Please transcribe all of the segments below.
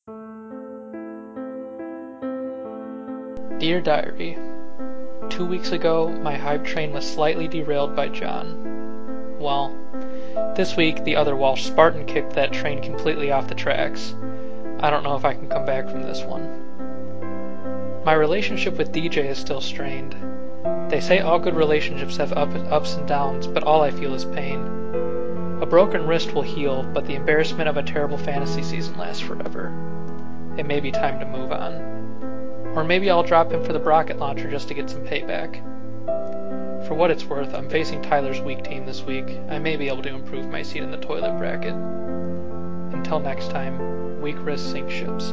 Dear Diary, 2 weeks ago my hype train was slightly derailed by John. Well, this week the other Walsh Spartan kicked that train completely off the tracks. I don't know if I can come back from this one. My relationship with DJ is still strained. They say all good relationships have ups and downs, but all I feel is pain. A broken wrist will heal, but the embarrassment of a terrible fantasy season lasts forever. It may be time to move on. Or maybe I'll drop him for the rocket launcher just to get some payback. For what it's worth, I'm facing Tyler's weak team this week. I may be able to improve my seat in the toilet bracket. Until next time, weak wrists sink ships.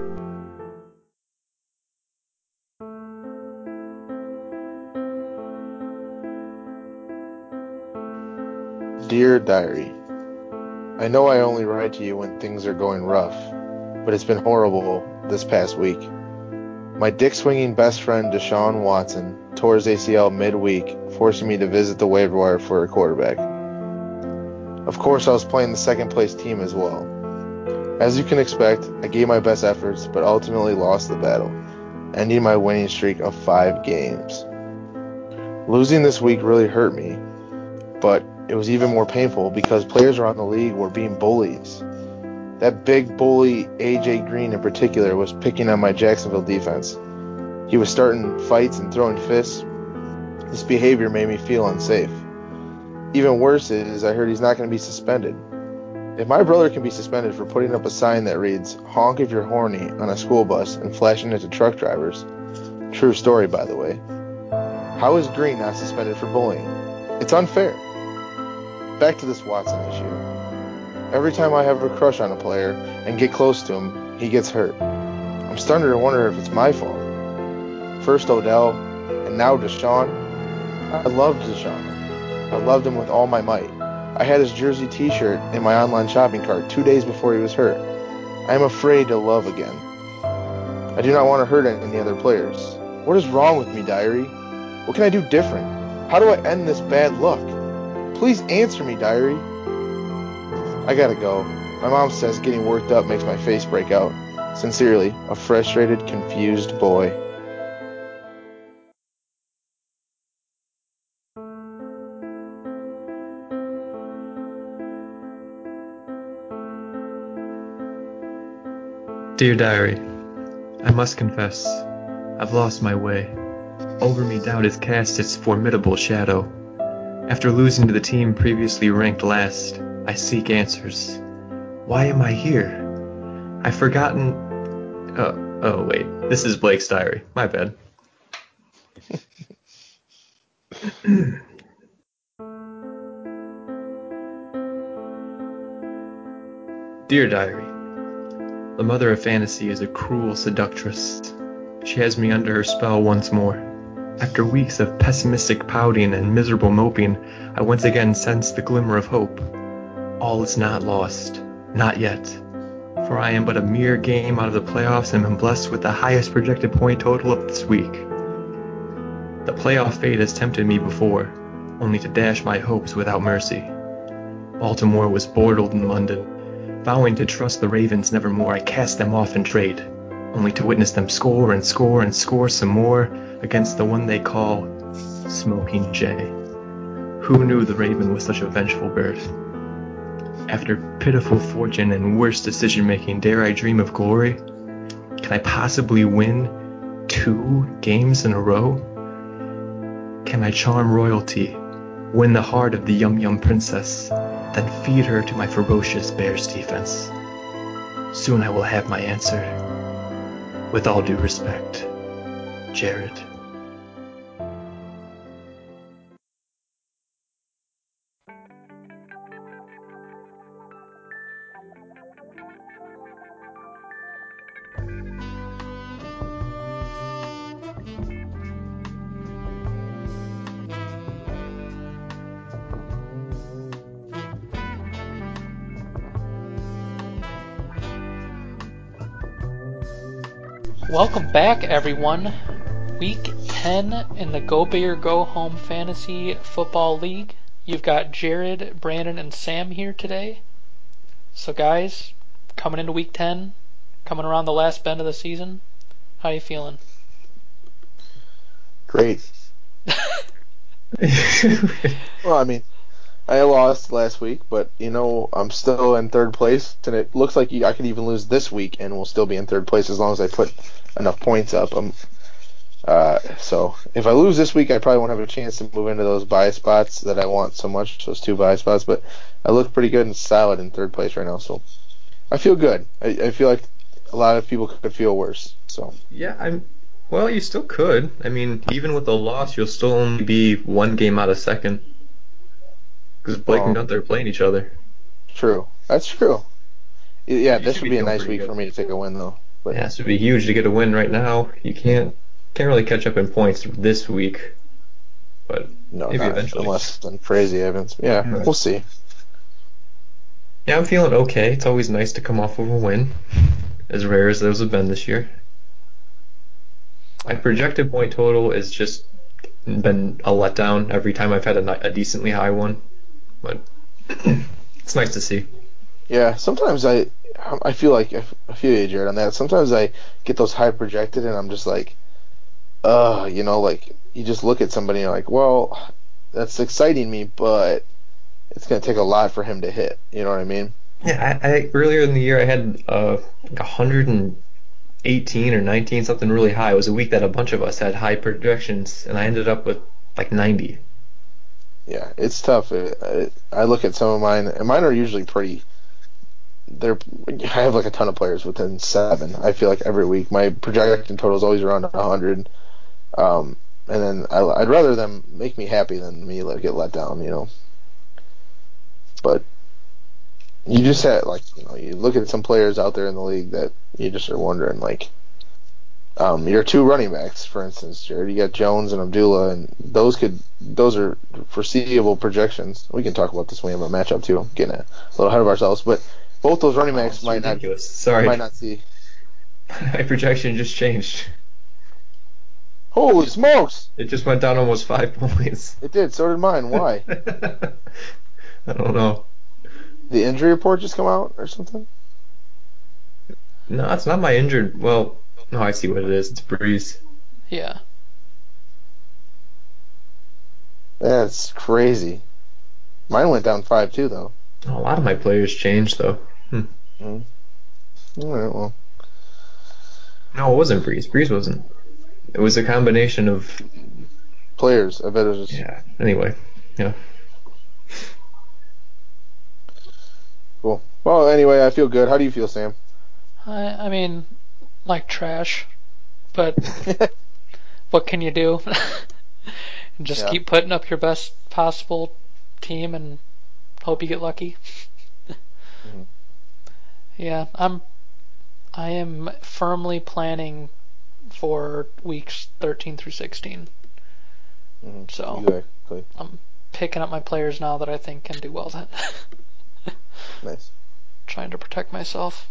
Dear Diary, I know I only write to you when things are going rough, but it's been horrible this past week. My dick-swinging best friend Deshaun Watson tore his ACL midweek, forcing me to visit the waiver wire for a quarterback. Of course, I was playing the second-place team as well. As you can expect, I gave my best efforts, but ultimately lost the battle, ending my winning streak of 5 games. Losing this week really hurt me, but it was even more painful because players around the league were being bullies. That big bully, A.J. Green in particular, was picking on my Jacksonville defense. He was starting fights and throwing fists. This behavior made me feel unsafe. Even worse is I heard he's not going to be suspended. If my brother can be suspended for putting up a sign that reads, "Honk if you're horny," on a school bus and flashing it to truck drivers, true story by the way, how is Green not suspended for bullying? It's unfair. Back to this Watson issue. Every time I have a crush on a player and get close to him, he gets hurt. I'm starting to wonder if it's my fault. First Odell, and now Deshaun. I loved Deshaun. I loved him with all my might. I had his jersey t-shirt in my online shopping cart 2 days before he was hurt. I am afraid to love again. I do not want to hurt any other players. What is wrong with me, Diary? What can I do different? How do I end this bad luck? Please answer me, Diary. I gotta go. My mom says getting worked up makes my face break out. Sincerely, a frustrated, confused boy. Dear Diary, I must confess, I've lost my way. Over me doubt has cast its formidable shadow. After losing to the team previously ranked last, I seek answers. Why am I here? I've forgotten... Oh wait, this is Blake's diary. My bad. Dear Diary, the mother of fantasy is a cruel seductress. She has me under her spell once more. After weeks of pessimistic pouting and miserable moping, I once again sense the glimmer of hope. All is not lost. Not yet. For I am but a mere game out of the playoffs and am blessed with the highest projected point total of this week. The playoff fate has tempted me before, only to dash my hopes without mercy. Baltimore was Bortled in London. Vowing to trust the Ravens nevermore, I cast them off in trade, only to witness them score and score and score some more against the one they call Smoking Jay. Who knew the Raven was such a vengeful bird? After pitiful fortune and worse decision-making, dare I dream of glory? Can I possibly win 2 games in a row? Can I charm royalty, win the heart of the Yum Princess, then feed her to my ferocious Bears defense? Soon I will have my answer. With all due respect, Jared. Welcome back, everyone. Week 10 in the Go Big or Go Home Fantasy Football League. You've got Jared, Brandon, and Sam here today. So guys, coming into week 10, coming around the last bend of the season. How you feeling? Great. Well, I mean, I lost last week, but I'm still in third place, and it looks like I could even lose this week and we'll still be in third place as long as I put enough points up. So if I lose this week, I probably won't have a chance to move into those bye spots that I want so much, those 2 bye spots. But I look pretty good and solid in third place right now, so I feel good. I feel like a lot of people could feel worse. So Yeah, well, you still could. I mean, even with a loss, you'll still only be 1 game out of second because Blake and well, Gunther are playing each other. true. That's true. So Yeah, you this should would be be a feeling nice pretty week good. for me to take a win though. But Yeah, so it'd be huge to get a win right now. You can't really catch up in points this week, but no, maybe not eventually. unless something crazy happens. Yeah, Yeah. we'll see. Yeah, I'm feeling okay. It's always nice to come off of a win, as rare as those have been this year. My projected point total has just been a letdown every time I've had a decently high one, but it's nice to see. Yeah, sometimes I feel like I feel you, Jared, on that. Sometimes I get those high projected, and I'm just like, like you just look at somebody and you're like, well, that's exciting me, but it's gonna take a lot for him to hit. You know what I mean? Yeah, I earlier in the year I had like 118 or 19, something really high. It was a week that a bunch of us had high projections, and I ended up with like 90. Yeah, it's tough. I look at some of mine, and mine are usually pretty. They're I have like a ton of players within 7. I feel like every week my projection total is always around 100. And then I'd rather them make me happy than me get let down. But you just had you look at some players out there in the league that you just are wondering your 2 running backs, for instance, Jared. You got Jones and Abdullah, and those are foreseeable projections. We can talk about this when we have a matchup too. I'm getting a little ahead of ourselves, but both those running Oh, backs it's might not ridiculous. you Sorry, might not see. my projection just changed. It Holy just smokes! it just went down almost 5 points. It did. So did mine. Why? I don't know. The injury report just come out or something? No, it's not my injured. Well, no, I see what it is. It's Breeze. Yeah. That's crazy. Mine went down 5 too, though. Oh, a lot of my players changed though. Mm. All right, well, No, it wasn't Breeze. Breeze wasn't. It was a combination of players. I bet it was just yeah. Anyway, yeah. cool. Well, anyway, I feel good. How do you feel, Sam? I mean, like trash, but what can you do? Just Yeah. keep putting up your best possible team and hope you get lucky. Hmm. Yeah, I am firmly planning for weeks 13 through 16. Hmm. So Exactly. I'm picking up my players now that I think can do well then. Nice. Trying to protect myself.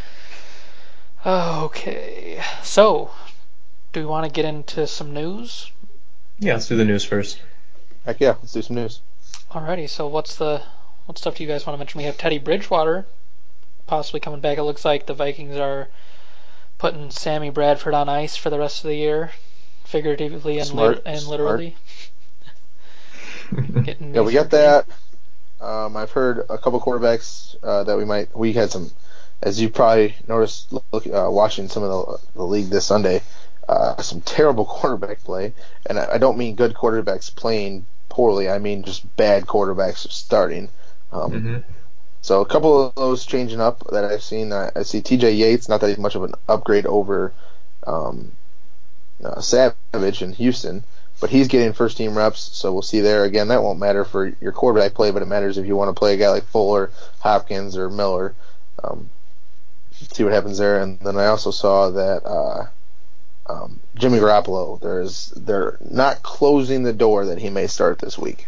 Okay, so do we want to get into some news? Yeah, let's do the news first. Heck yeah, let's do some news. Alrighty, so what stuff do you guys want to mention? We have Teddy Bridgewater possibly coming back. It looks like the Vikings are putting Sammy Bradford on ice for the rest of the year, figuratively and Smart, and smart. literally, getting Yeah, knee we got surgery. that. I've heard a couple quarterbacks that we had some, as you probably noticed, watching some of the league this Sunday, some terrible quarterback play, and I don't mean good quarterbacks playing poorly. I mean just bad quarterbacks starting. Um, hmm so a couple of those changing up that I've seen. I see T.J. Yates, not that he's much of an upgrade over um, Savage in Houston, but he's getting first team reps, so we'll see there. Again, that won't matter for your quarterback play, but it matters if you want to play a guy like Fuller, Hopkins, or Miller. Um, see what happens there. And then I also saw that Jimmy Garoppolo, they're not closing the door that he may start this week.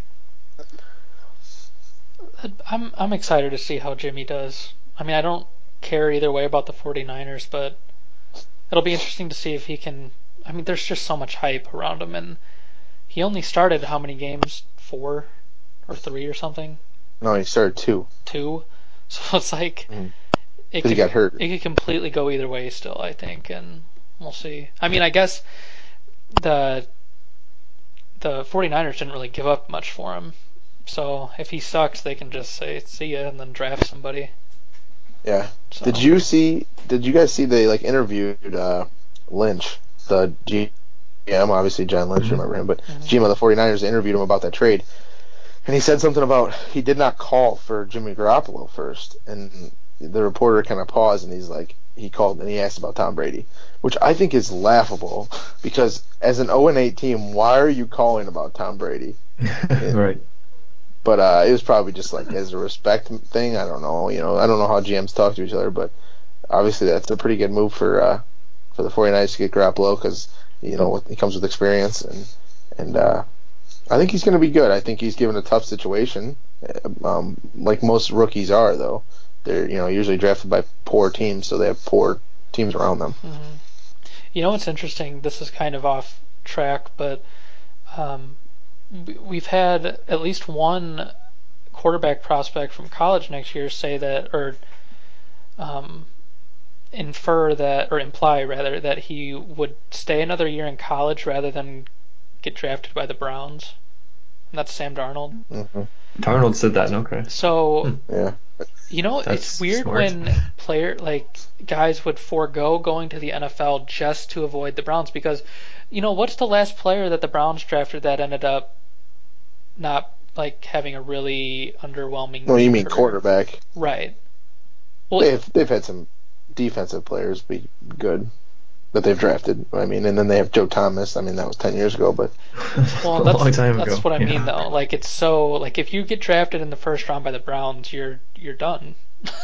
I'm excited to see how Jimmy does. I mean, I don't care either way about the 49ers, but it'll be interesting to see if he can. I mean, there's just so much hype around him, and he only started how many games? 4 or 3 or something? No, he started two. 2. So it's like Mm-hmm. because he got hurt. It could completely go either way still, I think, and we'll see. I mean, I guess the 49ers didn't really give up much for him. So if he sucks, they can just say see ya and then draft somebody. Yeah. So. Did you guys see they interviewed Lynch, the GM, obviously John Lynch, remember him, but GM of the 49ers, interviewed him about that trade. And he said something about he did not call for Jimmy Garoppolo first. And the reporter kind of paused and he called and he asked about Tom Brady, which I think is laughable because as an 0-8 team, why are you calling about Tom Brady? Right. But it was probably just as a respect thing. I don't know. I don't know how GMs talk to each other, but obviously that's a pretty good move for the 49ers to get Garoppolo because he comes with experience and I think he's going to be good. I think he's given a tough situation, like most rookies are though. They're usually drafted by poor teams, so they have poor teams around them. Mm-hmm. You know what's interesting? This is kind of off track, but we've had at least one quarterback prospect from college next year say that, or infer that, or imply rather, that he would stay another year in college rather than get drafted by the Browns. And that's Sam Darnold. Mm-hmm. Darnold said that, okay. So, yeah. It's weird smart. when guys would forego going to the NFL just to avoid the Browns because, what's the last player that the Browns drafted that ended up not having a really underwhelming? No, you mean career? quarterback? Right. Well, they've had some defensive players be good that they've drafted. I mean, and then they have Joe Thomas. I mean, that was 10 years ago, but well, a long time ago. That's what I mean, though. It's so if you get drafted in the first round by the Browns, you're done.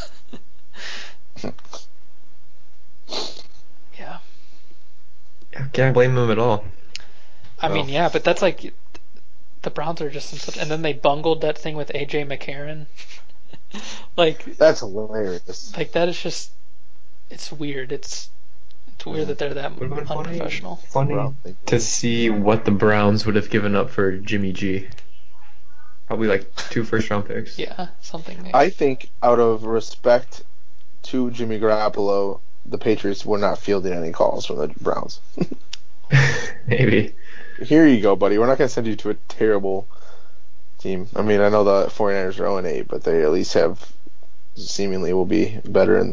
Yeah. I can't blame him at all. I mean, yeah, but that's the Browns are just in such, and then they bungled that thing with AJ McCarron. That's hilarious. That is just, it's weird. It's weird that they're that unprofessional. Funny to see what the Browns would have given up for Jimmy G. Probably 2 first-round picks. Yeah, something. I think out of respect to Jimmy Garoppolo, the Patriots were not fielding any calls from the Browns. Maybe. Here you go, buddy. We're not going to send you to a terrible team. I mean, I know the 49ers are 0-8, but they at least seemingly will be better and,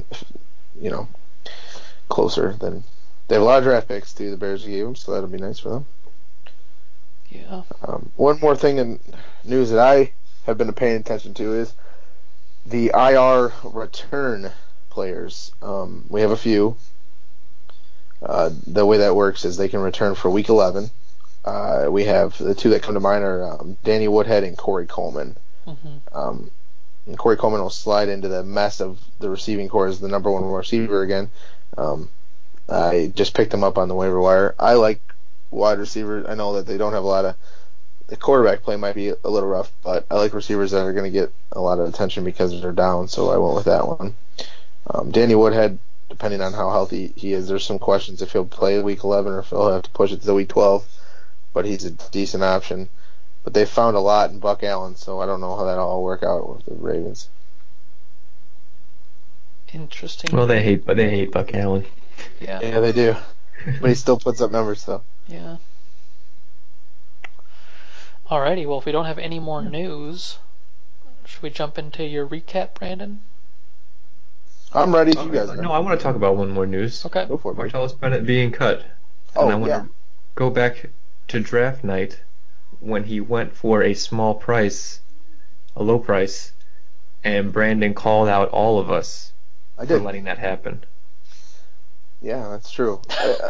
closer than. They have a lot of draft picks, too, the Bears gave them, so that'll be nice for them. Yeah. One more thing in news that I have been paying attention to is the IR return players. We have a few. The way that works is they can return for Week 11. We have the two that come to mind are Danny Woodhead and Corey Coleman. Mm-hmm. And Corey Coleman will slide into the mess of the receiving corps as the number one receiver again. I just picked him up on the waiver wire. I like wide receivers. I know that they don't have a lot of. The quarterback play might be a little rough, but I like receivers that are going to get a lot of attention because they're down, so I went with that one. Danny Woodhead, depending on how healthy he is, there's some questions if he'll play Week 11 or if he'll have to push it to Week 12, but he's a decent option. But they found a lot in Buck Allen, so I don't know how that'll all work out with the Ravens. Interesting. Well, they hate Buck Allen. Yeah, they do. But he still puts up numbers, though. Yeah. Alrighty, well, if we don't have any more news, should we jump into your recap, Brandon? I'm ready if you guys are. No, I want to talk about one more news. Okay. Go for it. Martellus Bennett being cut. And I want to go back to draft night when he went for a low price, and Brandon called out all of us for letting that happen. Yeah, that's true.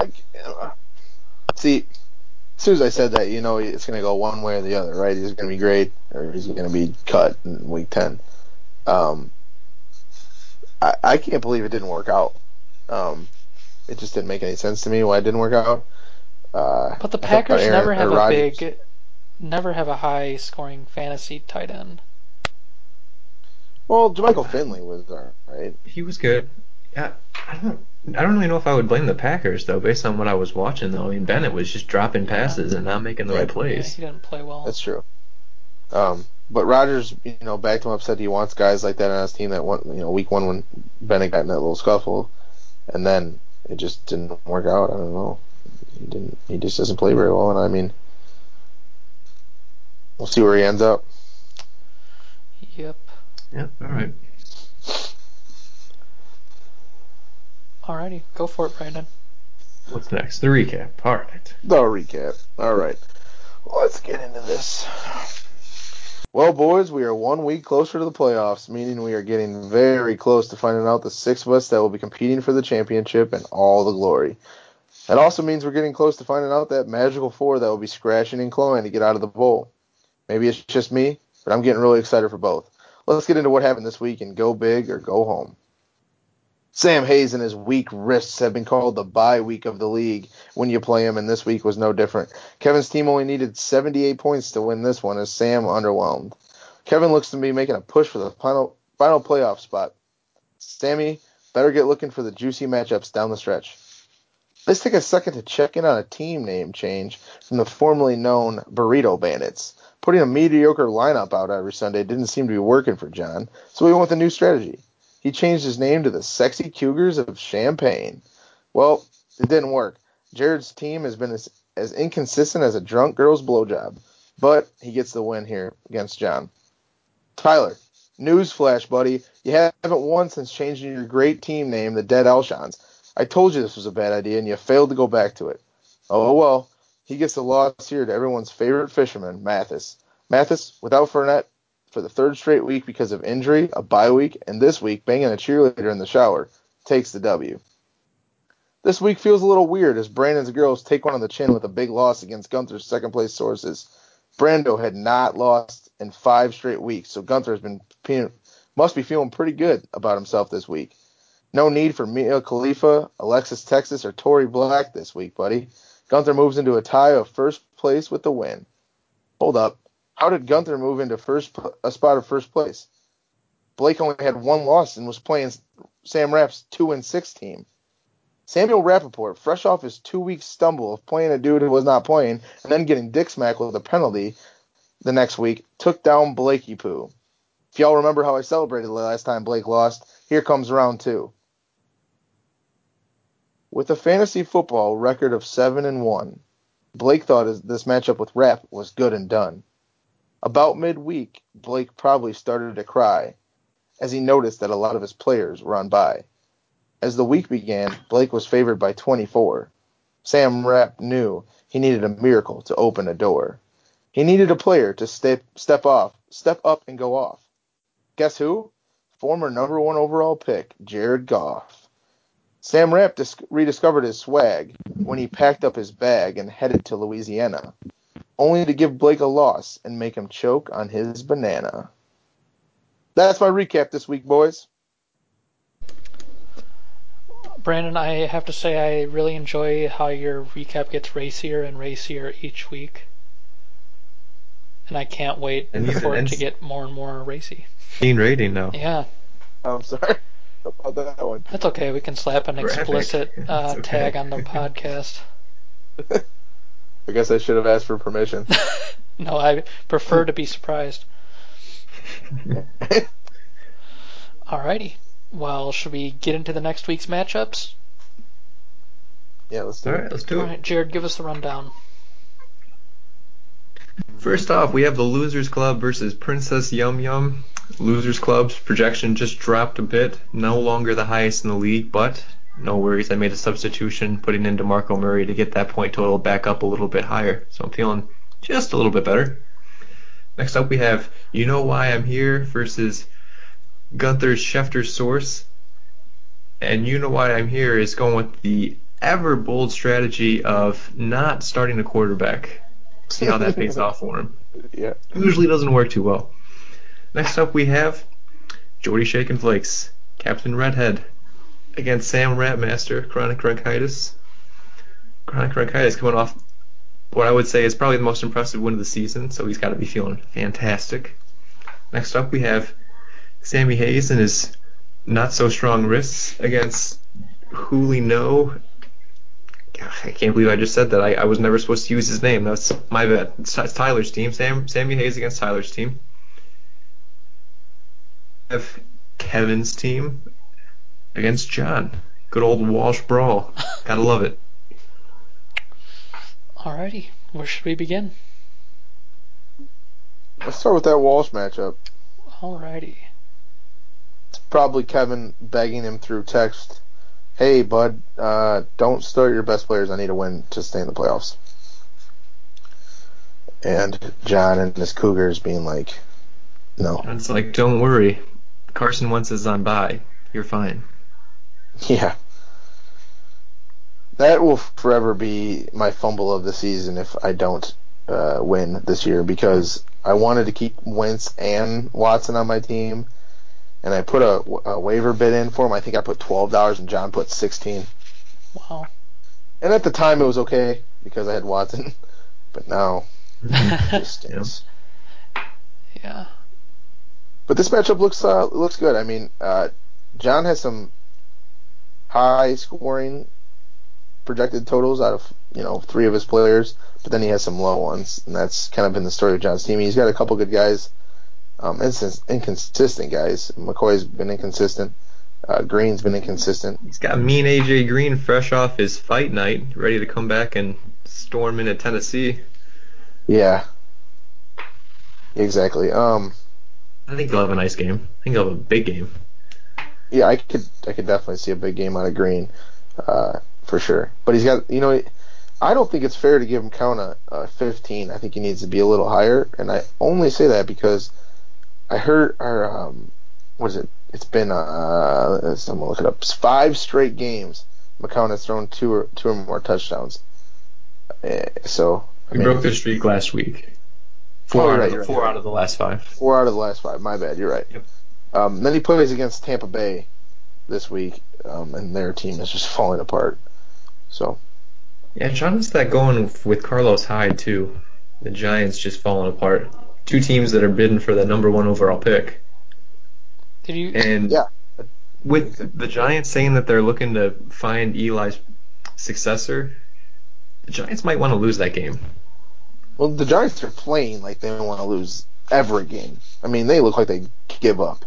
See, as soon as I said that, it's going to go one way or the other, right? He's going to be great or he's going to be cut in Week 10. I can't believe it didn't work out. It just didn't make any sense to me why it didn't work out. But the Packers never have a high scoring fantasy tight end. Well, Jermichael Finley was there, right? He was good. Yeah, I don't really know if I would blame the Packers though, based on what I was watching though. I mean, Bennett was just dropping passes and not making the right plays. Yeah, he didn't play well. That's true. But Rodgers, backed him up, said he wants guys like that on his team that won, week one when Bennett got in that little scuffle, and then it just didn't work out. I don't know. He just doesn't play very well, and I mean, we'll see where he ends up. Yep. Yeah, all right. Alrighty, go for it, Brandon. What's next? The recap. All right. The recap. All right. Let's get into this. Well, boys, we are 1 week closer to the playoffs, meaning we are getting very close to finding out the 6 of us that will be competing for the championship and all the glory. That also means we're getting close to finding out that magical 4 that will be scratching and clawing to get out of the bowl. Maybe it's just me, but I'm getting really excited for both. Let's get into what happened this week and go big or go home. Sam Hayes and his weak wrists have been called the bye week of the league when you play him, and this week was no different. Kevin's team only needed 78 points to win this one as Sam underwhelmed. Kevin looks to be making a push for the final playoff spot. Sammy, better get looking for the juicy matchups down the stretch. Let's take a second to check in on a team name change from the formerly known Burrito Bandits. Putting a mediocre lineup out every Sunday didn't seem to be working for John, so we went with a new strategy. He changed his name to the Sexy Cougars of Champaign. Well, it didn't work. Jared's team has been as inconsistent as a drunk girl's blowjob, but he gets the win here against John. Tyler, newsflash, buddy. You haven't won since changing your great team name, the Dead Elshons. I told you this was a bad idea, and you failed to go back to it. Oh, well. He gets the loss here to everyone's favorite fisherman, Mathis. Mathis, without Fournette for the third straight week because of injury, a bye week, and this week banging a cheerleader in the shower, takes the W. This week feels a little weird as Brandon's girls take one on the chin with a big loss against Gunther's second-place sources. Brando had not lost in 5 straight weeks, so Gunther must be feeling pretty good about himself this week. No need for Mia Khalifa, Alexis Texas, or Tory Black this week, buddy. Gunther moves into a tie of first place with the win. Hold up. How did Gunther move into a spot of first place? Blake only had 1 loss and was playing Sam Rapp's 2-6 team. Samuel Rappaport, fresh off his 2-week stumble of playing a dude who was not playing and then getting dick smacked with a penalty the next week, took down Blakey Poo. If y'all remember how I celebrated the last time Blake lost, here comes round 2. With a fantasy football record of 7-1, Blake thought this matchup with Rapp was good and done. About midweek, Blake probably started to cry as he noticed that a lot of his players were on bye. As the week began, Blake was favored by 24. Sam Rapp knew he needed a miracle to open a door. He needed a player to step up and go off. Guess who? Former number 1 overall pick, Jared Goff. Sam Rapp rediscovered his swag when he packed up his bag and headed to Louisiana, only to give Blake a loss and make him choke on his banana. That's my recap this week, boys. Brandon, I have to say I really enjoy how your recap gets racier and racier each week. And I can't wait for it to get more and more racy. Rating now. Yeah. I'm sorry about that one. That's okay. We can slap an explicit tag on the podcast. I guess I should have asked for permission. No, I prefer to be surprised. Alrighty. Well, should we get into the next week's matchups? Yeah, let's do it. All right, let's do it. All right, Jared, give us the rundown. First off, we have the Losers Club versus Princess Yum Yum. Losers Club's projection just dropped a bit. No longer the highest in the league, but no worries. I made a substitution, putting in DeMarco Murray to get that point total back up a little bit higher. So I'm feeling just a little bit better. Next up, we have You Know Why I'm Here versus Gunther's Schefter Source. And You Know Why I'm Here is going with the ever bold strategy of not starting a quarterback. See how that pays off for him. Yeah. Usually doesn't work too well. Next up, we have Jordy Shakin' Flakes, Captain Redhead, against Sam Rapmaster, Chronic Bronchitis. Chronic Bronchitis coming off what I would say is probably the most impressive win of the season, so he's got to be feeling fantastic. Next up, we have Sammy Hayes and his not-so-strong wrists against Hooli No. I can't believe I just said that. I was never supposed to use his name. That's my bad. It's Tyler's team. Sammy Hayes against Tyler's team. have Kevin's team against John. Good old Walsh brawl. Gotta love it. Alrighty, where should we begin? Let's start with that Walsh matchup. Alrighty. It's probably Kevin begging him through text, "Hey, bud, don't start your best players. I need a win to stay in the playoffs." And John and his Cougars being like, "No." It's like, don't worry. Carson Wentz is on bye. You're fine. Yeah. That will forever be my fumble of the season if I don't win this year, because I wanted to keep Wentz and Watson on my team, and I put a waiver bid in for him. I think I put $12 and John put 16. Wow. And at the time it was okay because I had Watson, but now it just stinks. Yeah. But this matchup looks good. I mean, John has some high scoring projected totals out of 3 of his players, but then he has some low ones, and that's kind of been the story of John's team. He's got a couple good guys, inconsistent guys. McCoy's been inconsistent. Green's been inconsistent. He's got mean AJ Green fresh off his fight night, ready to come back and storm into Tennessee. Yeah, exactly. I think he'll have a nice game. I think he'll have a big game. Yeah, I could definitely see a big game out of Green, for sure. But he's got, I don't think it's fair to give him count a 15. I think he needs to be a little higher, and I only say that because I heard what is it? It's been someone look it up. 5 straight games McCown has thrown two or more touchdowns. So We broke the streak last week. Four out of the last 5. 4 out of the last 5. My bad. You're right. Yep. Then he plays against Tampa Bay this week, and their team is just falling apart. So Yeah, John has that going with Carlos Hyde too. The Giants just falling apart. 2 teams that are bidding for the number 1 overall pick. Did you? And yeah, with the Giants saying that they're looking to find Eli's successor, the Giants might want to lose that game. well, the Giants are playing like they don't want to lose every game. I mean, they look like they give up.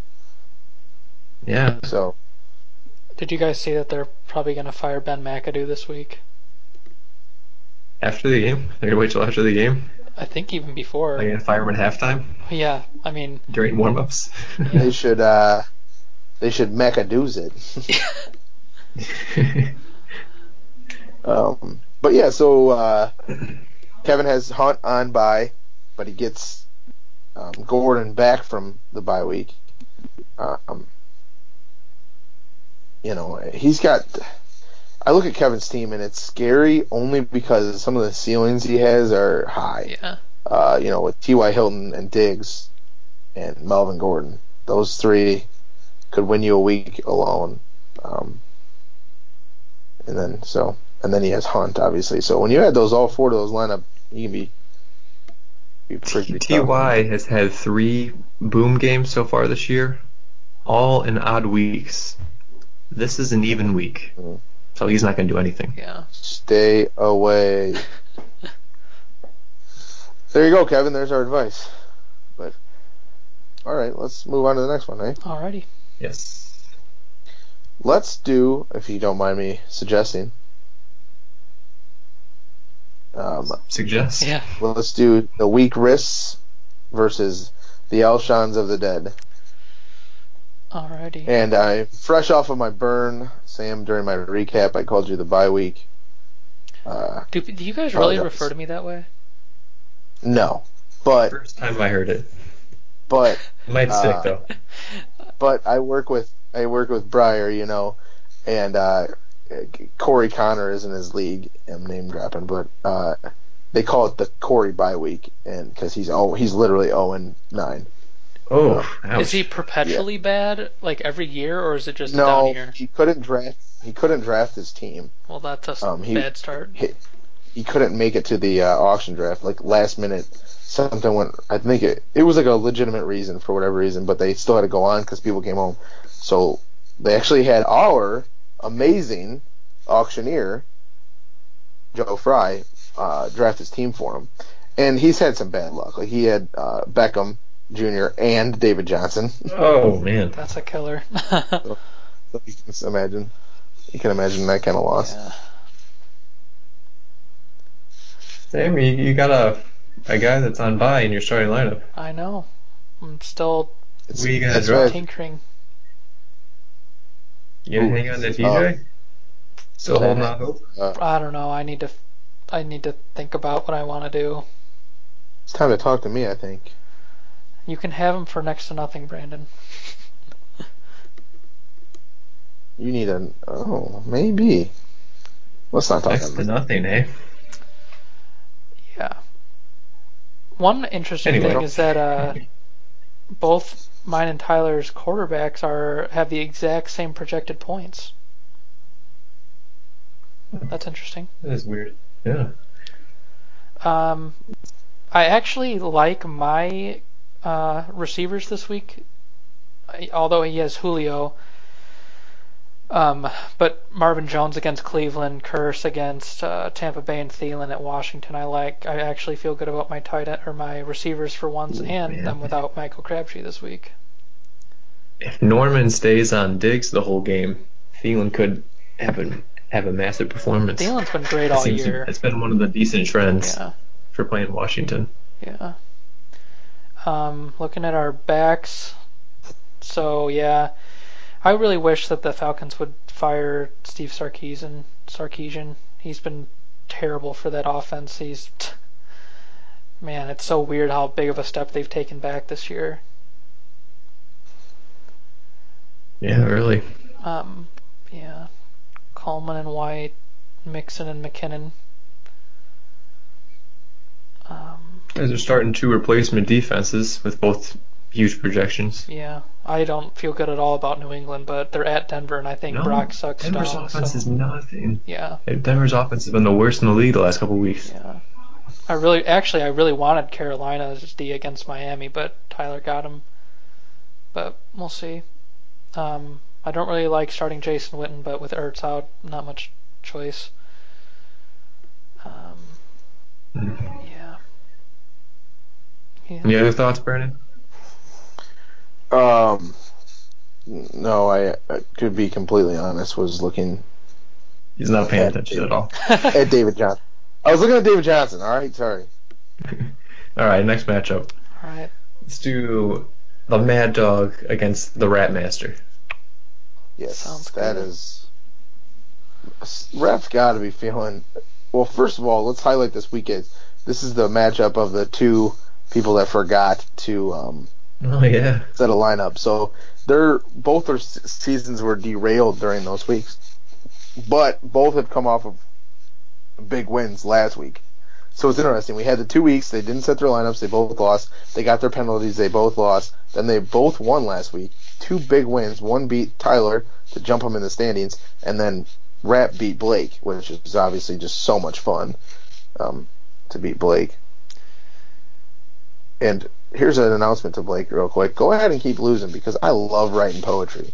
Yeah. So Did you guys see that they're probably going to fire Ben McAdoo this week? After the game? They're going to wait till after the game? I think even before. They're going to fire him at halftime? Yeah, I mean. During warm-ups? Yeah. they should McAdoo's it. But yeah, so Kevin has Hunt on bye, but he gets Gordon back from the bye week. He's got. I look at Kevin's team and it's scary only because some of the ceilings he has are high. Yeah. With T.Y. Hilton and Diggs and Melvin Gordon, those 3 could win you a week alone. And then he has Hunt, obviously. So when you add all 4 to those lineup, you can be pretty tough. T.Y. has had 3 boom games so far this year, all in odd weeks. This is an even week, so he's not going to do anything. Yeah. Stay away. There you go, Kevin. There's our advice. But all right, let's move on to the next one, eh? Alrighty. Yes. Let's do, if you don't mind me suggesting. Suggest? Yeah. Let's do the weak wrists versus the Elshons of the dead. Alrighty. And I'm fresh off of my burn, Sam. During my recap, I called you the bye week. Do you guys really refer to me that way? No, but First time I heard it. But It might stick though. But I work with Breyer, and Corey Connor is in his league. I'm name dropping, but they call it the Corey bye week, and because he's literally 0-9. Oh, ouch. Is he perpetually bad, like every year, or is it just a down No, year? he couldn't draft. He couldn't draft his team. Well, that's a bad start. He couldn't make it to the auction draft. Like last minute, something went. I think it was like a legitimate reason for whatever reason, but they still had to go on because people came home. So they actually had our amazing auctioneer, Joe Fry, draft his team for him, and he's had some bad luck. Like he had Beckham Jr. and David Johnson. Oh man. That's a killer. So you can imagine. You can imagine that kind of loss. Yeah. Sam, you got a guy that's on bye in your starting lineup. I know. I'm still Who are you gonna It's bad. drop? tinkering. You gonna hang on to Uh, TJ? Still holding out hope? I don't know. I need to think about what I want to do. it's time to talk to me, I think. You can have him for next to nothing, Brandon. You need maybe. Let's not talk Next about to this. nothing, eh? Yeah. One interesting Anyway. thing is that both mine and Tyler's quarterbacks have the exact same projected points. That's interesting. That is weird. Yeah. I actually like my receivers this week, although he has Julio. But Marvin Jones against Cleveland, Curse against Tampa Bay, and Thielen at Washington. I actually feel good about my tight end or my receivers for once, Ooh, and man. I'm without Michael Crabtree this week. If Norman stays on Diggs the whole game, Thielen could have a massive performance. Thielen's been great It all seems year. it's been one of the decent trends Yeah, for playing Washington. yeah. Looking at our backs, so yeah, I really wish that the Falcons would fire Steve Sarkisian. He's been terrible for that offense. Man, it's so weird how big of a step they've taken back this year. Yeah, really. Um, yeah, Coleman and White, Mixon and McKinnon. Guys are starting two replacement defenses with both huge projections. Yeah, I don't feel good at all about New England, but they're at Denver, and I think Brock No, sucks Denver's down. offense So is nothing. yeah, Denver's offense has been the worst in the league the last couple of weeks. yeah. I really wanted Carolina's D against Miami, but Tyler got him. But we'll see. I don't really like starting Jason Witten, but with Ertz out, not much choice. Yeah. Yeah. Any other thoughts, Brandon? Um, no, I could be completely honest. Was looking He's not paying at attention at all. at David Johnson. I was looking at David Johnson. All right, sorry. All right, next matchup. All right. Let's do the Mad Dog against the Rat Master. Yes, Sounds that good. is. Ref's got to be feeling. Well, first of all, let's highlight this weekend. This is the matchup of the two people that forgot to Oh yeah. set a lineup. So both their seasons were derailed during those weeks, but both have come off of big wins last week. So it's interesting. We had the 2 weeks. They didn't set their lineups. They both lost. They got their penalties. They both lost. Then they both won last week. Two big wins. One beat Tyler to jump him in the standings, and then Rat beat Blake, which is obviously just so much fun to beat Blake. And here's an announcement to Blake real quick. Go ahead and keep losing because I love writing poetry.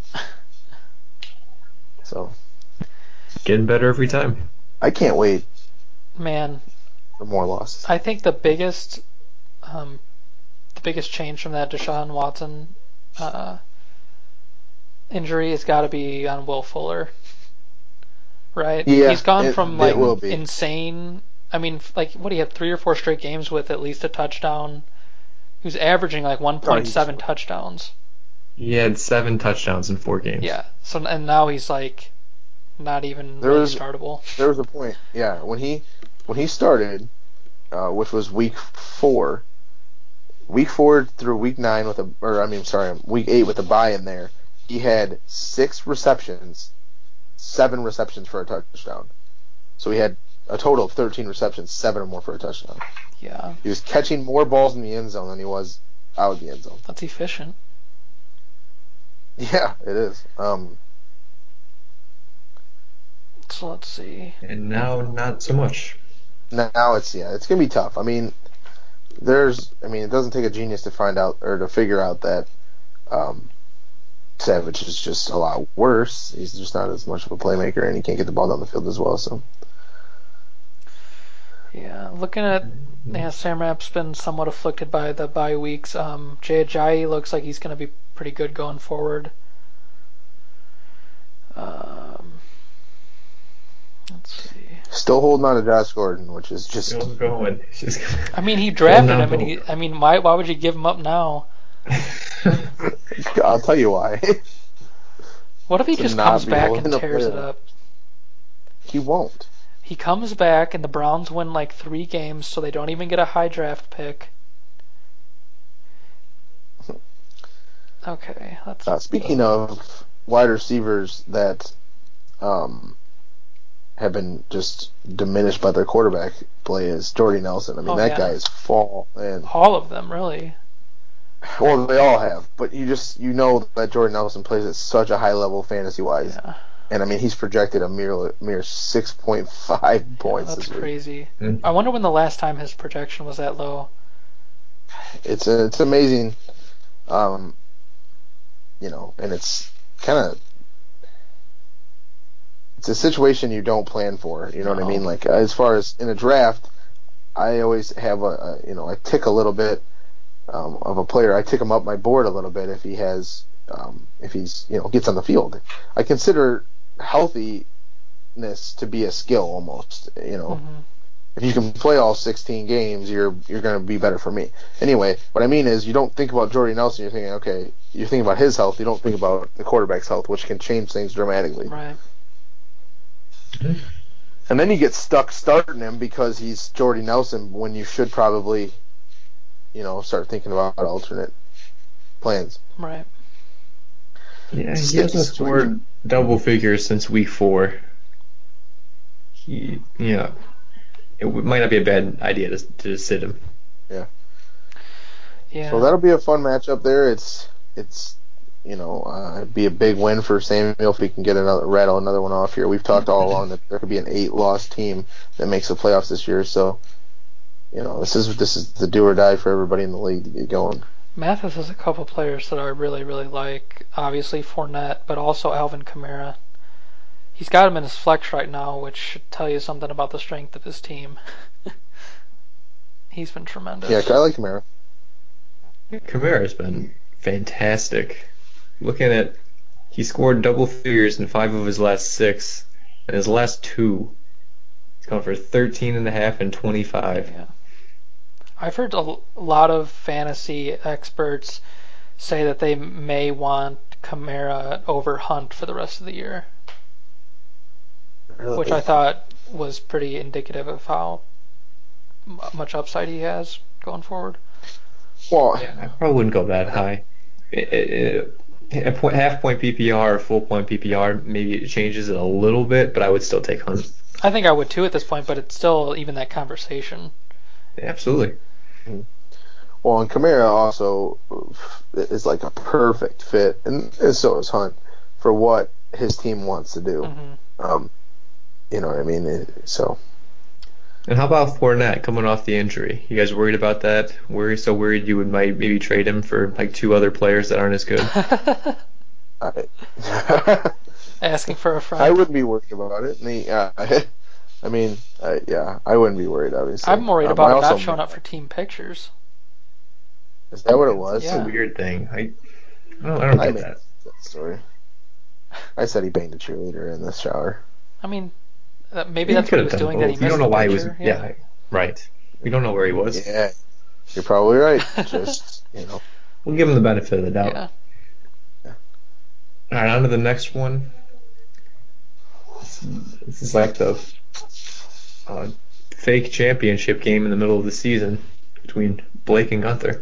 So Getting better every time. I can't wait Man, for more losses. I think the biggest change from that Deshaun Watson uh, injury has got to be on Will Fuller, right? Yeah, He's gone from it like will be. insane. I mean, like what he had 3 or 4 straight games with at least a touchdown. He was averaging like Oh, he's 1.7 touchdowns. He had 7 touchdowns in 4 games. Yeah. So and now he's like not even there really was startable. there was a point. Yeah, when he started, which was week four through week 9 week 8 with a bye in there. He had 6 receptions, 7 receptions for a touchdown. So he had a total of 13 receptions, 7 or more for a touchdown. Yeah. He was catching more balls in the end zone than he was out of the end zone. That's efficient. Yeah, it is. So let's see. And now not so much. Now it's gonna be tough. I mean, it doesn't take a genius to find out or to figure out that um, Savage is just a lot worse. He's just not as much of a playmaker, and he can't get the ball down the field as well. So Yeah, looking at Sam Rapp's been somewhat afflicted by the bye weeks. Jay Ajayi looks like he's going to be pretty good going forward. Um, let's see. Still holding on to Josh Gordon, which is just. Still going. I mean, he drafted him, hope. and why would you give him up now? I'll tell you why. What if he To just not comes be back and holding a tears it player. up? He won't. He comes back and the Browns win like 3 games, so they don't even get a high draft pick. Okay, that's. Speaking of wide receivers that have been just diminished by their quarterback play is Jordy Nelson. I mean, that guy is falling. All of them, really. Well, they all have, but you know that Jordy Nelson plays at such a high level fantasy wise. Yeah. And I mean, he's projected a mere 6.5 points That's this week. crazy. I wonder when the last time his projection was that low. It's amazing, and it's kind of it's a situation you don't plan for. You know what I mean? Like as far as in a draft, I always have I tick a little bit of a player. I tick him up my board a little bit if he has if he's gets on the field. I consider healthiness to be a skill almost. Mm-hmm. If you can play all 16 games, you're going to be better for me. Anyway, what I mean is you don't think about Jordy Nelson. You're thinking, okay, you're thinking about his health. You don't think about the quarterback's health, which can change things dramatically. Right. And then you get stuck starting him because he's Jordy Nelson when you should probably, start thinking about alternate plans. Right. Yeah, he hasn't scored double figures since week 4. It might not be a bad idea to sit him. Yeah. Yeah. So that'll be a fun matchup there. It's it'd be a big win for Samuel if he can rattle another one off here. We've talked all along that there could be an 8-loss team that makes the playoffs this year. So, this is the do or die for everybody in the league to get going. Mathis has a couple players that I really, really like. Obviously Fournette, but also Alvin Kamara. He's got him in his flex right now, which should tell you something about the strength of his team. He's been tremendous. Yeah, I like Kamara. Kamara's been fantastic. Looking at, he scored double figures in 5 of his last 6, and his last 2, he's gone for 13.5 and 25. Yeah. I've heard a lot of fantasy experts say that they may want Kamara over Hunt for the rest of the year, Really? which I thought was pretty indicative of how much upside he has going forward. Well, Yeah, I probably wouldn't go that high. Half point PPR or full point PPR, maybe it changes it a little bit, but I would still take Hunt. I think I would too at this point, but it's still even that conversation. Yeah, absolutely. Well, and Kamara also is like a perfect fit, and so is Hunt, for what his team wants to do. Mm-hmm. You know what I mean? So. And how about Fournette coming off the injury? You guys worried about that? So worried you might maybe trade him for like 2 other players that aren't as good? Asking for a friend. I wouldn't be worried about it. I wouldn't be worried, obviously. I'm worried about him not showing up for team pictures. Is that what it was? That's a weird thing. I don't get that story. I said he banged a cheerleader in the shower. I mean, maybe that's what he was doing. That he missed you don't know the why picture. he was. Yeah, right. We don't know where he was. Yeah, you're probably right. Just we'll give him the benefit of the doubt. Yeah. All right, on to the next one. This is like the fake championship game in the middle of the season between Blake and Gunther.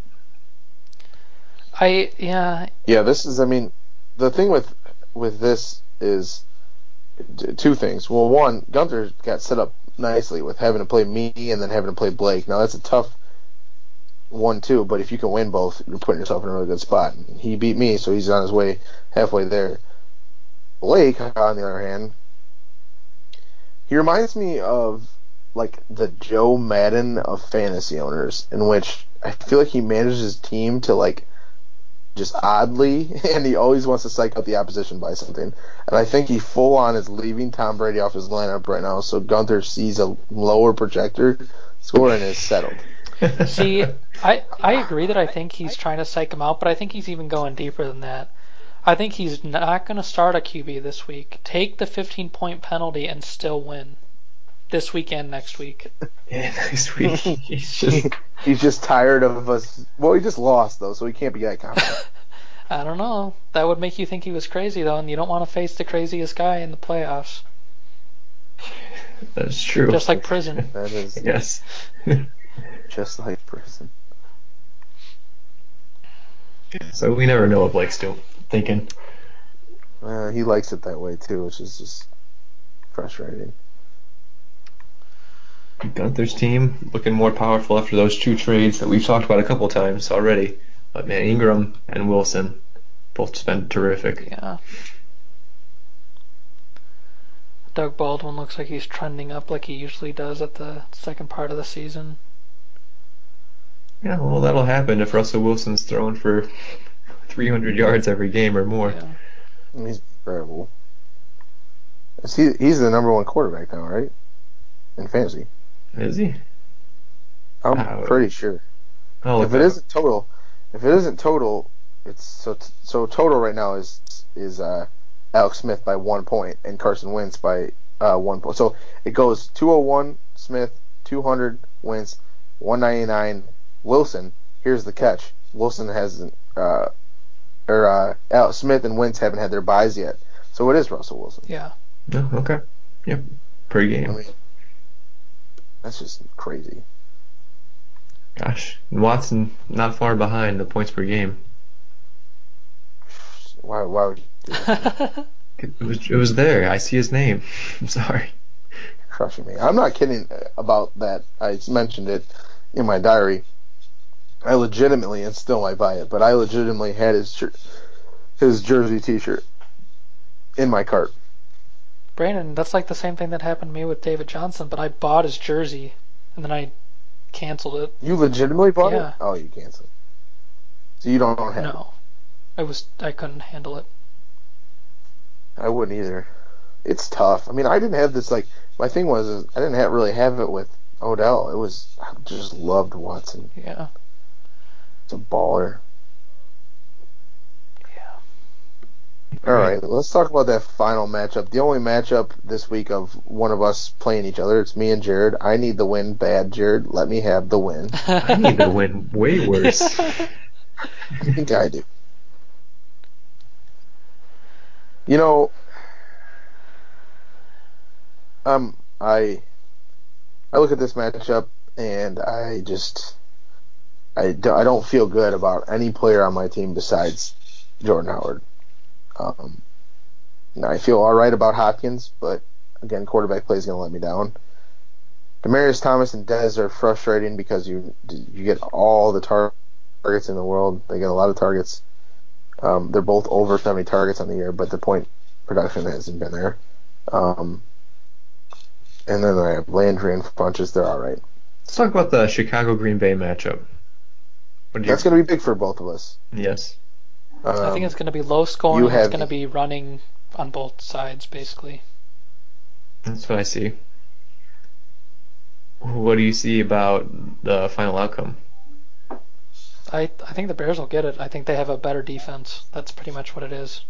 Yeah, this is. I mean, the thing with this is 2 things. Well, one, Gunther got set up nicely with having to play me and then having to play Blake. Now that's a tough 1-2, but if you can win both, you're putting yourself in a really good spot. He beat me, so he's on his way halfway there. Blake, on the other hand, he reminds me of like the Joe Madden of fantasy owners, in which I feel like he manages his team to like just oddly, and he always wants to psych out the opposition by something. And I think he full on is leaving Tom Brady off his lineup right now, so Gunther sees a lower projector score and is settled. See, I agree that I think he's trying to psych him out, but I think he's even going deeper than that. I think he's not going to start a QB this week. Take the 15-point penalty and still win this weekend, next week. Yeah, next week. He's just tired of us. Well, he just lost though, so he can't be that confident. I don't know. That would make you think he was crazy though, and you don't want to face the craziest guy in the playoffs. That's true. Just like prison. That is Yes. just like prison. So we never know what Blake's still thinking. He likes it that way too, which is just frustrating. Gunther's team looking more powerful after those two trades that we've talked about a couple times already. But man, Ingram and Wilson both just been terrific. Yeah. Doug Baldwin looks like he's trending up like he usually does at the second part of the season. Yeah, well, that'll happen if Russell Wilson's throwing for 300 yards every game or more. Yeah. He's incredible. He's the number one quarterback now, right? In fantasy. Is he? I'm pretty sure. Oh, If it isn't total, it's so total right now is Alex Smith by 1 point and Carson Wentz by 1 point. So it goes 201 Smith, 200 Wentz, 199 Wilson. Here's the catch: Wilson hasn't Alex Smith and Wentz haven't had their buys yet. So it is Russell Wilson. Yeah. Oh, okay. Yep. Per game. I mean, that's just crazy. Gosh, Watson not far behind the points per game. Why would you do that? It was there. I see his name. I'm sorry. Crushing me. I'm not kidding about that. I mentioned it in my diary. I legitimately, and still might buy it, but I legitimately had his jersey T-shirt in my cart. Brandon, that's like the same thing that happened to me with David Johnson, but I bought his jersey and then I canceled it. You legitimately bought Yeah. it? Oh, you canceled. So you don't have it? No. I couldn't handle it. I wouldn't either. It's tough. I mean, I didn't have this, like, my thing was I didn't really have it with Odell. I just loved Watson. Yeah. It's a baller. Yeah. All right, let's talk about that final matchup. The only matchup this week of one of us playing each other. It's me and Jared. I need the win bad, Jared. Let me have the win. I need to win way worse. I think I do. You know, I look at this matchup and I don't feel good about any player on my team besides Jordan Howard. I feel all right about Hopkins, but again, quarterback play is going to let me down. Demaryius Thomas and Dez are frustrating because you get all the targets in the world. They get a lot of targets. They're both over 70 targets on the year, but the point production hasn't been there. And then I have Landry and Funches. They're all right. Let's talk about the Chicago-Green Bay matchup. That's going to be big for both of us. Yes. I think it's going to be low scoring. It's going to be running on both sides, basically. That's what I see. What do you see about the final outcome? I think the Bears will get it. I think they have a better defense. That's pretty much what it is.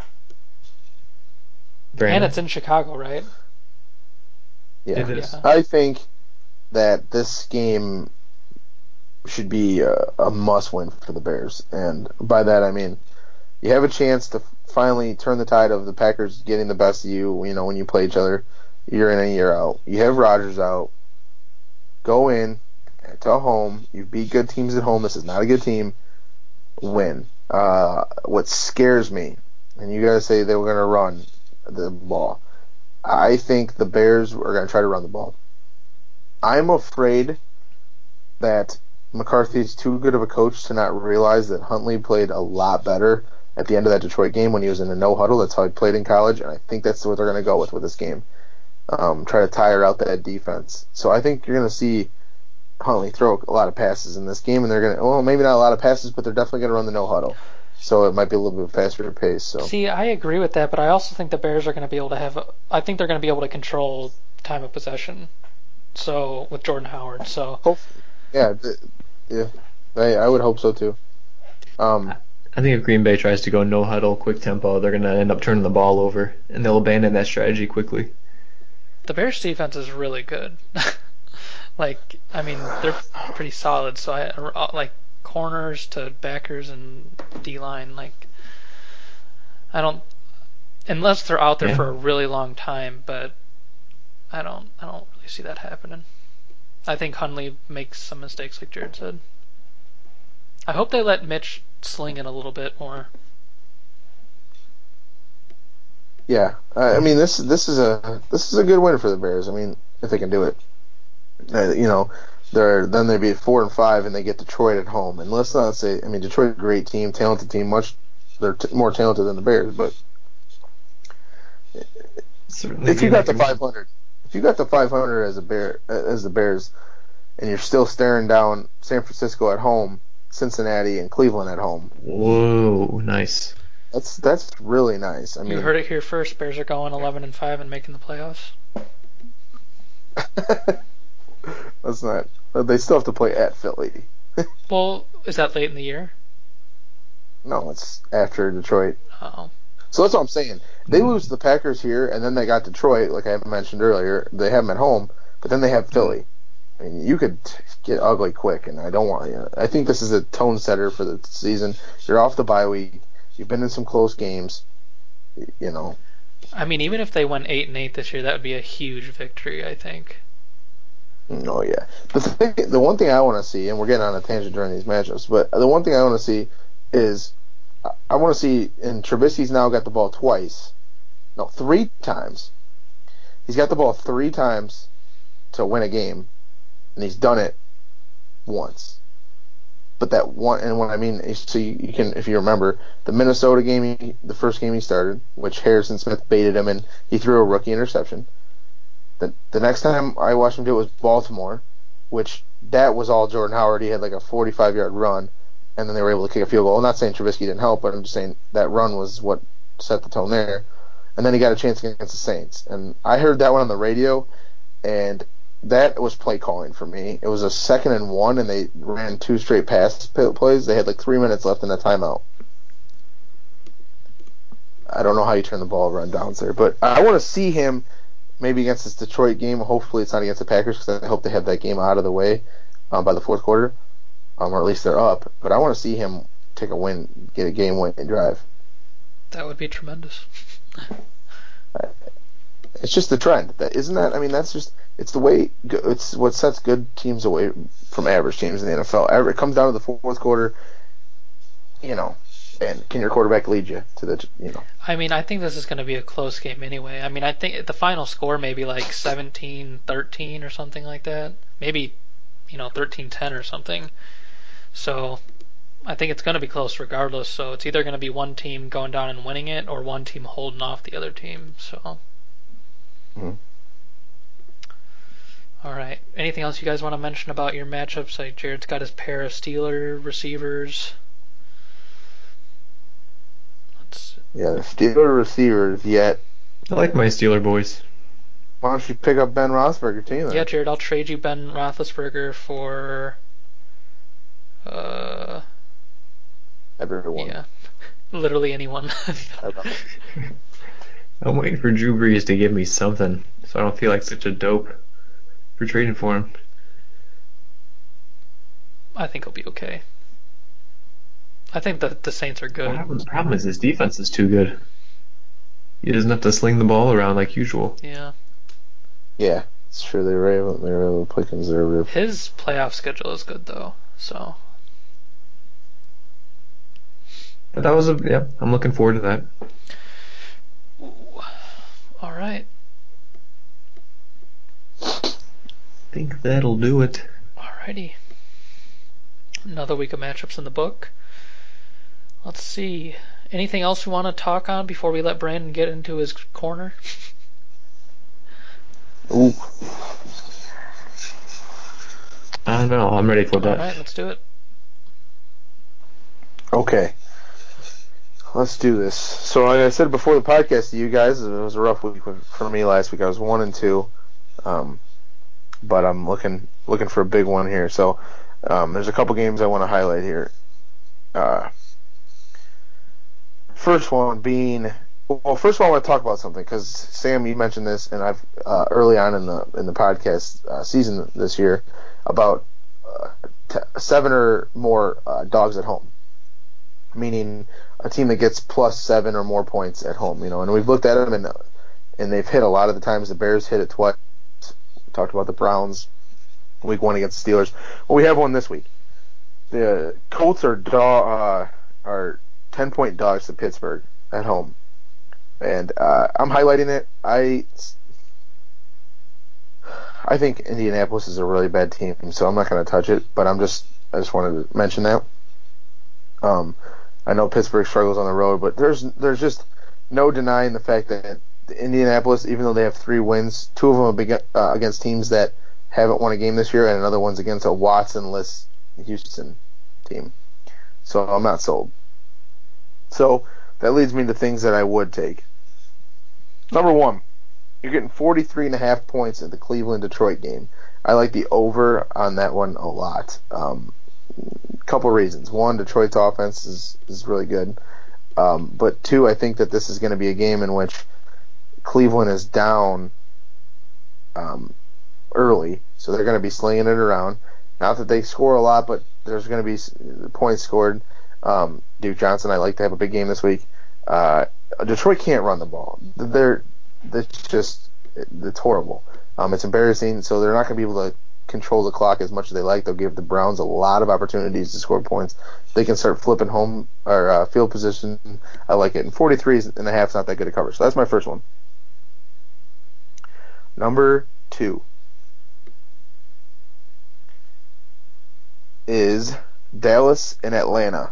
Brandon? And it's in Chicago, right? Yeah. It is. Yeah. I think that this game should be a must-win for the Bears. And by that I mean you have a chance to finally turn the tide of the Packers getting the best of you, when you play each other year in and year out. You have Rodgers out. Go in to home. You beat good teams at home. This is not a good team. Win. What scares me, and you got to say they were going to run the ball. I think the Bears are going to try to run the ball. I'm afraid that McCarthy's too good of a coach to not realize that Huntley played a lot better at the end of that Detroit game when he was in a no huddle. That's how he played in college, and I think that's what they're going to go with this game. Try to tire out that defense. So I think you're going to see Huntley throw a lot of passes in this game, and they're going to, well, maybe not a lot of passes, but they're definitely going to run the no huddle. so it might be a little bit faster pace. So See, I agree with that, but I also think the Bears are going to be able to I think they're going to be able to control time of possession. So with Jordan Howard, so hopefully, yeah, yeah, I would hope so too. I think if Green Bay tries to go no huddle, quick tempo, they're going to end up turning the ball over, and they'll abandon that strategy quickly. the Bears defense is really good. Like, I mean, they're pretty solid. So like corners to backers and D line. Like, I don't unless they're out there Yeah. for a really long time, but I don't really see that happening. I think Hundley makes some mistakes, like Jared said. I hope they let Mitch sling it a little bit more. Yeah, I mean this is a good win for the Bears. I mean, if they can do it, they'd be 4-5 and they get Detroit at home. And let's not say, I mean, Detroit's a great team, talented team, they're more talented than the Bears. But Certainly if you gain got that the commission. 500, if you got the 500 as the Bears, and you're still staring down San Francisco at home, Cincinnati and Cleveland at home, Whoa, nice. that's really nice. I You mean, heard it here first. Bears are going 11-5 and making the playoffs. that's not. They still have to play at Philly. Well, is that late in the year? No, it's after Detroit. Oh, So that's what I'm saying. They lose to the Packers here, and then they got Detroit, like I mentioned earlier. They have them at home, but then they have Philly. I mean, you could get ugly quick, and I don't want. I think this is a tone setter for the season. You're off the bye week. You've been in some close games. You know. I mean, even if they went 8-8 this year, that would be a huge victory. I think. Oh yeah. The one thing I want to see, and we're getting on a tangent during these matchups, but the one thing I want to see is I want to see, and Trubisky's now got the ball twice, no, 3 times. He's got the ball 3 times to win a game, and he's done it once. But that one, and what I mean is, so you can, if you remember, the Minnesota game, the first game he started, which Harrison Smith baited him, and he threw a rookie interception. The next time I watched him do it was Baltimore, which that was all Jordan Howard. He had like a 45-yard run, and then they were able to kick a field goal. I'm not saying Trubisky didn't help, but I'm just saying that run was what set the tone there. And then he got a chance against the Saints, and I heard that one on the radio, and that was play calling for me. It was a 2nd and 1, and they ran 2 straight pass plays. They had like 3 minutes left in the timeout. I don't know how you turn the ball around downs there, but I want to see him maybe against this Detroit game. Hopefully it's not against the Packers because I hope they have that game out of the way by the fourth quarter, or at least they're up. But I want to see him take a win, get a game-winning drive. That would be tremendous. It's just the trend. Isn't that? I mean, that's just it's the way. It's what sets good teams away from average teams in the NFL. It comes down to the fourth quarter, you know, and can your quarterback lead you to the. I mean, I think this is going to be a close game anyway. I mean, I think the final score may be like 17-13 or something like that. Maybe, 13-10 or something. So I think it's going to be close regardless. So it's either going to be one team going down and winning it or one team holding off the other team. So. Mm-hmm. All right. Anything else you guys want to mention about your matchups? Like Jared's got his pair of Steeler receivers. Yeah, the Steeler receivers yet. I like my Steeler boys. Why don't you pick up Ben Roethlisberger team Yeah, then? Jared, I'll trade you Ben Roethlisberger for. Uh, Everyone. yeah, literally anyone. I'm waiting for Drew Brees to give me something, so I don't feel like such a dope for trading for him. I think he'll be okay. I think that the Saints are good. Problem is his defense is too good. He doesn't have to sling the ball around like usual. Yeah. Yeah, it's true. They were able to play conservative. His playoff schedule is good though. So. But I'm looking forward to that. Ooh. All right. I think that'll do it. Alrighty. Another week of matchups in the book. Let's see. Anything else we want to talk on before we let Brandon get into his corner? Ooh. I don't know. I'm ready for All that. right, let's do it. Okay. Let's do this. So, like I said before the podcast to you guys, it was a rough week for me last week. I was 1-2, but I'm looking for a big one here. So, there's a couple games I want to highlight here. First one being, well, first of all, I want to talk about something because Sam, you mentioned this, and I've early on in the podcast season this year about 7 or more dogs at home, meaning a team that gets plus 7 or more points at home. And we've looked at them and they've hit a lot of the times. The Bears hit it twice. We talked about the Browns week 1 against the Steelers. Well, we have one this week. The Colts are 10-point dogs to Pittsburgh at home. And I'm highlighting it. I think Indianapolis is a really bad team, so I'm not going to touch it. But I just wanted to mention that. I know Pittsburgh struggles on the road, but there's just no denying the fact that Indianapolis, even though they have 3 wins, 2 of them have been against teams that haven't won a game this year, and another one's against a Watson-less Houston team. So I'm not sold. So that leads me to things that I would take. Number 1, you're getting 43.5 points in the Cleveland-Detroit game. I like the over on that one a lot. Couple reasons. 1, Detroit's offense is really good. But 2, I think that this is going to be a game in which Cleveland is down early, so they're going to be slinging it around. Not that they score a lot, but there's going to be points scored. Duke Johnson, I like to have a big game this week. Detroit can't run the ball. It's horrible. It's embarrassing, so they're not going to be able to control the clock as much as they like. They'll give the Browns a lot of opportunities to score points. They can start flipping home or field position. I like it. And 43.5 is not that good a cover. So that's my first one. Number 2 is Dallas and Atlanta.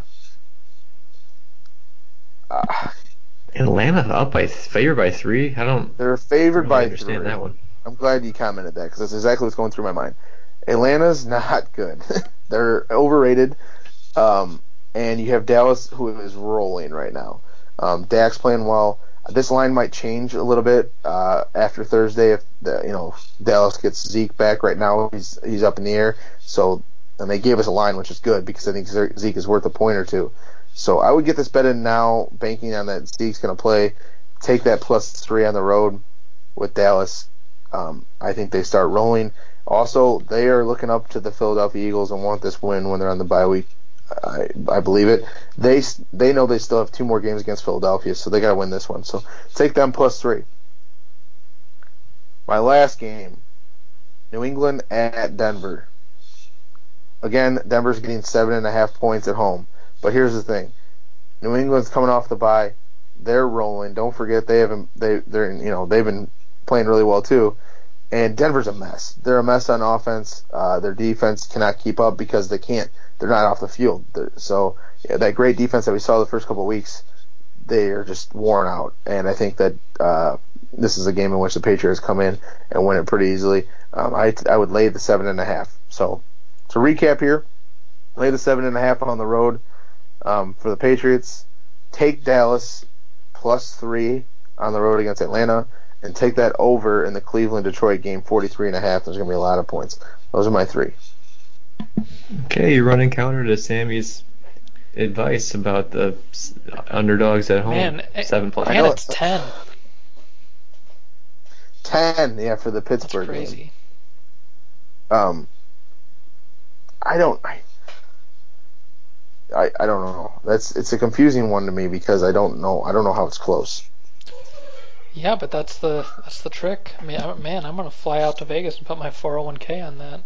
Atlanta favored by 3. They're favored really by understand 3. that one. I'm glad you commented that because that's exactly what's going through my mind. Atlanta's not good. They're overrated. And you have Dallas, who is rolling right now. Dak's playing well. This line might change a little bit after Thursday if Dallas gets Zeke back. Right now, he's up in the air. So, and they gave us a line, which is good because I think Zeke is worth a point or 2. So I would get this bet in now, banking on that Zeke's going to play. Take that plus 3 on the road with Dallas. I think they start rolling. Also, they are looking up to the Philadelphia Eagles and want this win when they're on the bye week. I believe it. They know they still have 2 more games against Philadelphia, so they got to win this one. So take them plus 3. My last game, New England at Denver. Again, Denver's getting 7.5 points at home. But here's the thing: New England's coming off the bye. They're rolling. Don't forget they've been playing really well too. And Denver's a mess. They're a mess on offense. Their defense cannot keep up because they're not off the field. So that great defense that we saw the first couple of weeks, they are just worn out. And I think that this is a game in which the Patriots come in and win it pretty easily. I would lay the 7.5. So to recap here, lay the 7.5 on the road for the Patriots. Take Dallas plus 3 on the road against Atlanta. And take that over in the Cleveland-Detroit game, 43.5. There's going to be a lot of points. Those are my 3. Okay, you're running counter to Sammy's advice about the underdogs at home. Man, 7+. Man, it's 10. 10, yeah, for the Pittsburgh That's crazy. game. I don't know. It's a confusing one to me because I don't know how it's close. Yeah, but that's the trick. I mean, I'm gonna fly out to Vegas and put my 401k on that.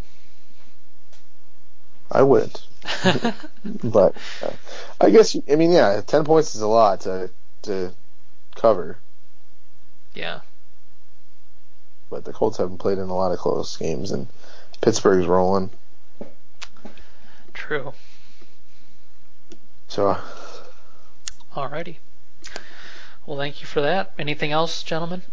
I wouldn't, but I guess 10 points is a lot to cover. Yeah. But the Colts haven't played in a lot of close games, and Pittsburgh's rolling. True. So. Alrighty. Well, thank you for that. Anything else, gentlemen?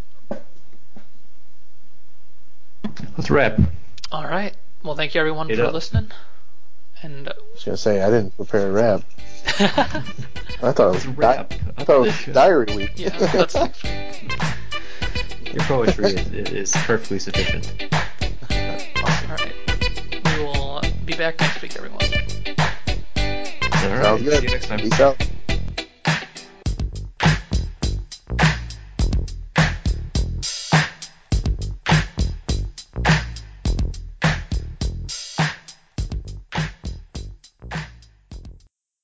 Let's wrap. All right. Well, thank you everyone for listening. And I was gonna say I didn't prepare a rap. I thought It's it a was, wrap. I thought it was diary week. Yeah, that's next week. Your poetry is perfectly sufficient. Alright. We will be back next week, everyone. All right. Sounds good. See you next time. Peace out.